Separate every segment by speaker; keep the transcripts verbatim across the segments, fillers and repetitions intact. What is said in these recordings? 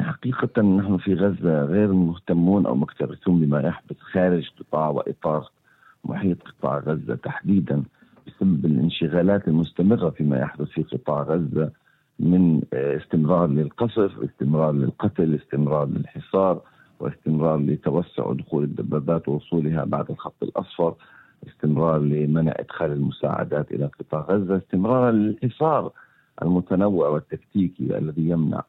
Speaker 1: حقيقة نحن في غزة غير مهتمون أو مكترثون بما يحدث خارج قطاع وإطار محيط قطاع غزة تحديدا، بسبب الانشغالات المستمرة فيما يحدث في قطاع غزة من استمرار للقصف، استمرار للقتل، استمرار للحصار، واستمرار لتوسع دخول الدبابات ووصولها بعد الخط الأصفر، استمرار لمنع إدخال المساعدات إلى قطاع غزة، استمرار للحصار المتنوع والتكتيكي الذي يمنع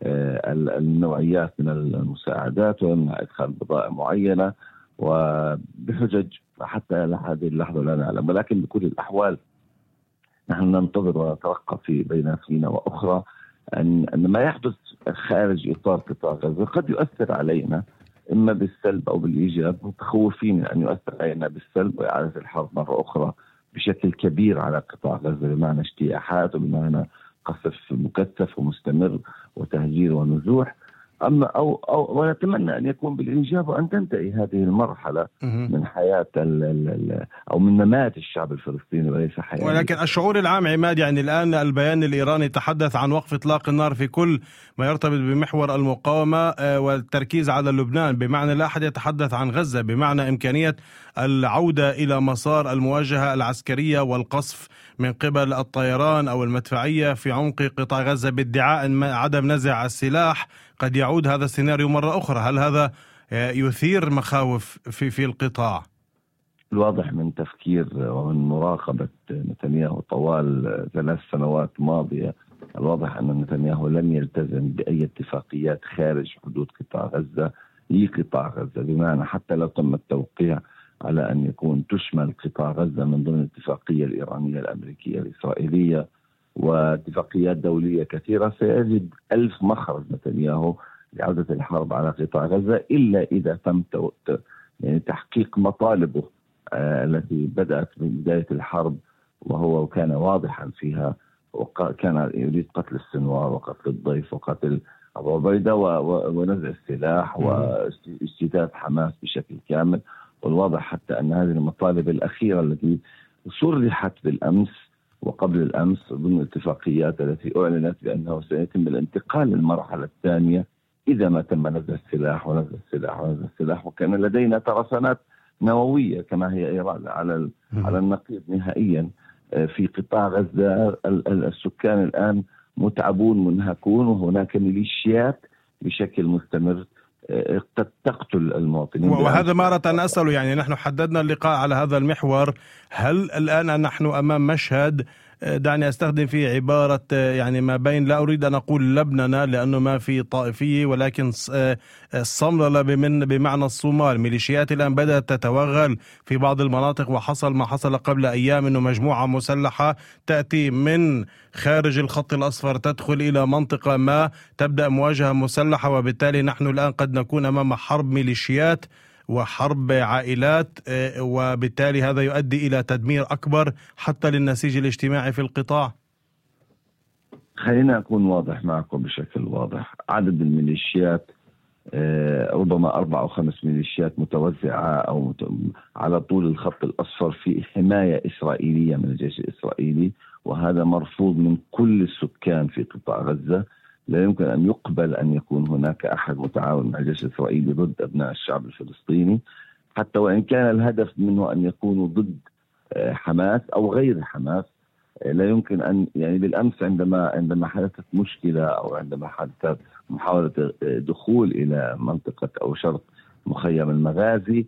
Speaker 1: النوعيات من المساعدات ويمنع إدخال بضائع معينة وبحجج حتى هذه اللحظة لا نعلم. ولكن بكل الأحوال نحن ننتظر ونترقب في بين حين وأخرى أن أن ما يحدث خارج إطار قطاع غزة قد يؤثر علينا إما بالسلب أو بالإيجاب. متخوفين أن يؤثر علينا بالسلب وإعادة الحرب مرة أخرى بشكل كبير على قطاع غزة، بمعنى اجتياحات وبمعنى قصف مكثف ومستمر وتهجير ونزوح. أما أو أو ونتمنى أن يكون بالإيجاب وأن تنتهي هذه المرحلة من حياة ال ال أو من نماذج الشعب الفلسطيني وليس حياة.
Speaker 2: ولكن الشعور العام عماد، يعني الآن البيان الإيراني تحدث عن وقف إطلاق النار في كل ما يرتبط بمحور المقاومة والتركيز على لبنان، بمعنى لا أحد يتحدث عن غزة، بمعنى إمكانية العودة إلى مسار المواجهة العسكرية والقصف من قبل الطيران أو المدفعية في عمق قطاع غزة بادعاء عدم نزع السلاح. قد يعود هذا السيناريو مرة أخرى. هل هذا يثير مخاوف في في القطاع؟
Speaker 1: الواضح من تفكير ومن مراقبة نتنياهو طوال ثلاث سنوات ماضية، الواضح أن نتنياهو لم يلتزم بأي اتفاقيات خارج حدود قطاع غزة لقطاع غزة، بمعنى حتى لو تم التوقيع على أن يكون تشمل قطاع غزة من ضمن الاتفاقية الإيرانية الأمريكية الإسرائيلية واتفاقيات دولية كثيرة، سيجد ألف مخرج نتنياهو لعودة الحرب على قطاع غزة إلا إذا تم يعني تحقيق مطالبه آه التي بدأت من بداية الحرب، وهو كان واضحا فيها، وكان يريد قتل السنوار وقتل الضيف وقتل أبو عبيدة ونزع السلاح واستتاب حماس بشكل كامل. والواضح حتى أن هذه المطالب الأخيرة التي صرحت بالأمس وقبل الأمس ضمن الاتفاقيات التي أعلنت بأنه سيتم الانتقال للمرحلة الثانية إذا ما تم نزع السلاح ونزع السلاح ونزع السلاح. وكان لدينا ترسانات نووية كما هي إيران على على النقيض نهائيا في قطاع غزة. السكان الآن متعبون منهكون، وهناك ميليشيات بشكل مستمر قد تقتل المواطنين.
Speaker 2: وهذا ما أردت أن أسأله، يعني نحن حددنا اللقاء على هذا المحور. هل الآن نحن أمام مشهد، دعني أستخدم فيه عبارة يعني ما بين، لا أريد أن أقول لبننا لأنه ما في طائفية، ولكن الصملة بمعنى الصومال، ميليشيات الآن بدأت تتوغل في بعض المناطق، وحصل ما حصل قبل أيام أنه مجموعة مسلحة تأتي من خارج الخط الأصفر تدخل إلى منطقة ما، تبدأ مواجهة مسلحة، وبالتالي نحن الآن قد نكون أمام حرب ميليشيات وحرب عائلات، وبالتالي هذا يؤدي إلى تدمير أكبر حتى للنسيج الاجتماعي في القطاع.
Speaker 1: خلينا أكون واضح معكم بشكل واضح. عدد الميليشيات ربما أربع أو خمس ميليشيات متوزعة أو على طول الخط الأصفر في حماية إسرائيلية من الجيش الإسرائيلي، وهذا مرفوض من كل السكان في قطاع غزة. لا يمكن أن يقبل أن يكون هناك أحد متعاون مع الجيش الإسرائيلي ضد أبناء الشعب الفلسطيني، حتى وإن كان الهدف منه أن يكونوا ضد حماس أو غير حماس. لا يمكن أن يعني بالأمس عندما عندما حدثت مشكلة أو عندما حدثت محاولة دخول إلى منطقة أو شرق مخيم المغازي،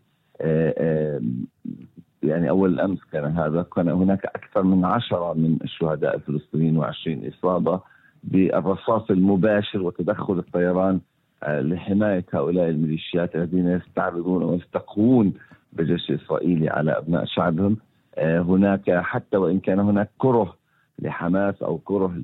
Speaker 1: يعني أول الأمس كان هذا، كان هناك أكثر من عشرة من الشهداء الفلسطينيين وعشرين إصابة بالرصاص المباشر وتدخل الطيران لحماية هؤلاء الميليشيات الذين يستعرضون ويستقوون بالجيش الإسرائيلي على أبناء شعبهم. هناك حتى وإن كان هناك كره لحماس أو كره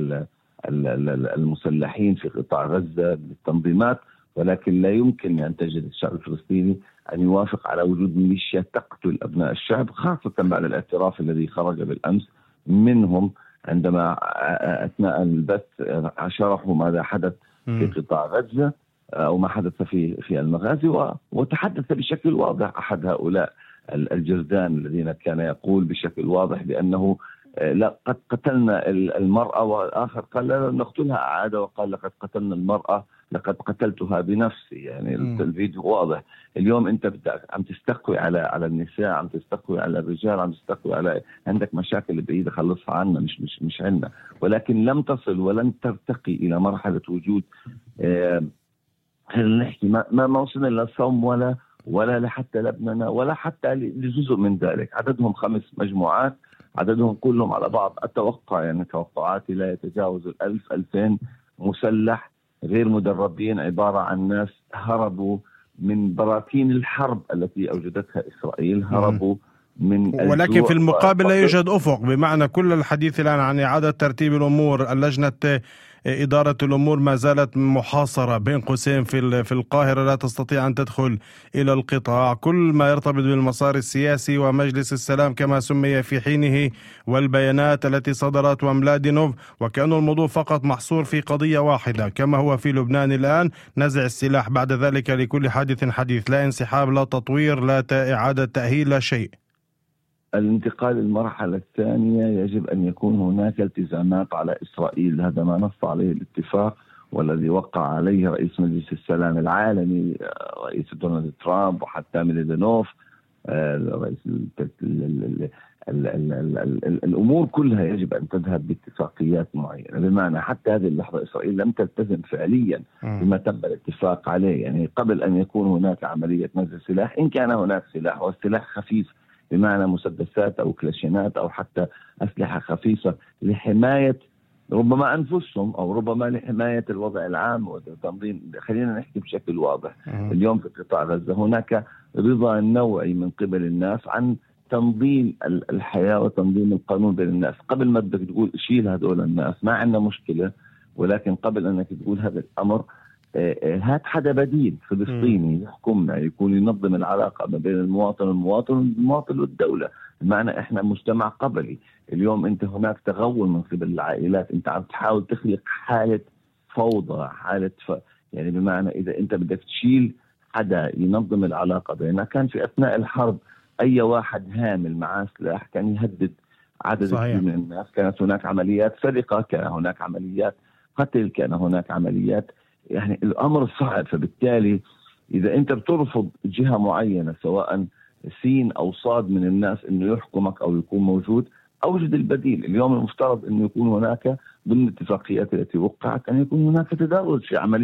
Speaker 1: للمسلحين في قطاع غزة بالتنظيمات، ولكن لا يمكن أن تجد الشعب الفلسطيني أن يوافق على وجود ميليشيات تقتل أبناء الشعب، خاصة بعد الاعتراف الذي خرج بالأمس منهم عندما أثناء البث شرحوا ماذا حدث في قطاع غزة أو ما حدث في في المغازي، وتحدث بشكل واضح أحد هؤلاء الجرذان الذين كان يقول بشكل واضح بأنه لا قد قتلنا المرأة، والآخر قال لا نقتلها، أعاد وقال لقد قتلنا المرأة، لقد قتلتها بنفسي. يعني م. الفيديو واضح. اليوم أنت عم تستقوي على على النساء، عم تستقوي على الرجال، عم تستقوي على عندك مشاكل بعيدة خلصها عنا، مش مش مش عنا. ولكن لم تصل ولن ترتقي إلى مرحلة وجود آه خلينا نحكي ما ما وصلنا للصوم ولا ولا لحتى لبنان ولا حتى لجزء من ذلك. عددهم خمس مجموعات، عددهم كلهم على بعض أتوقع يعني توقعاتي لا يتجاوز الألف ألفين مسلح غير مدربين، عبارة عن ناس هربوا من براكين الحرب التي أوجدتها إسرائيل، هربوا من
Speaker 2: ولكن في المقابل لا يوجد أفق، بمعنى كل الحديث الآن عن إعادة ترتيب الأمور. اللجنة إدارة الأمور ما زالت محاصرة بين قوسين في في القاهرة، لا تستطيع أن تدخل إلى القطاع. كل ما يرتبط بالمسار السياسي ومجلس السلام كما سمي في حينه والبيانات التي صدرت وملادينوف، وكأن الموضوع فقط محصور في قضية واحدة كما هو في لبنان الآن: نزع السلاح، بعد ذلك لكل حادث حديث، لا انسحاب، لا تطوير، لا إعادة تأهيل، لا شيء.
Speaker 1: الانتقال للمرحلة الثانية يجب أن يكون هناك التزامات على إسرائيل، هذا ما نص عليه الاتفاق والذي وقع عليه رئيس مجلس السلام العالمي رئيس دونالد ترامب وحتى ميلادينوف رئيس الأمور كلها يجب أن تذهب باتفاقيات معينة. بمعنى حتى هذه اللحظة إسرائيل لم تلتزم فعليا بما تم الاتفاق عليه. يعني قبل أن يكون هناك عملية نزع سلاح، إن كان هناك سلاح والسلاح خفيف بمعنى مسدسات أو كلاشينات أو حتى أسلحة خفيفة لحماية ربما أنفسهم أو ربما لحماية الوضع العام وتنظيم. خلينا نحكي بشكل واضح. اليوم في قطاع غزة هناك رضا نوعي من قبل الناس عن تنظيم الحياة وتنظيم القانون بين الناس. قبل ما بدك تقول شيل هذول الناس ما عندنا مشكلة، ولكن قبل أنك تقول هذا الأمر هات حدا بديل فلسطيني يحكمنا، يكون ينظم العلاقة ما بين المواطن والمواطن والمواطن والدولة. بمعنى احنا مجتمع قبلي. اليوم انت هناك تغول من قبل العائلات، انت عم تحاول تخلق حالة فوضى، حالة ف... يعني بمعنى اذا انت بدك تشيل حدا ينظم العلاقة بيننا. كان في اثناء الحرب اي واحد هامل معاه سلاح كان يهدد عدد كبير من الناس. كانت هناك عمليات سرقة، كان هناك عمليات قتل، كان هناك عمليات، يعني الأمر صعب. فبالتالي إذا أنت بترفض جهة معينة سواء سين أو صاد من الناس إنه يحكمك أو يكون موجود، أوجد البديل. اليوم المفترض إنه يكون هناك ضمن الاتفاقيات التي وقعت أن يكون هناك تدرج في عملية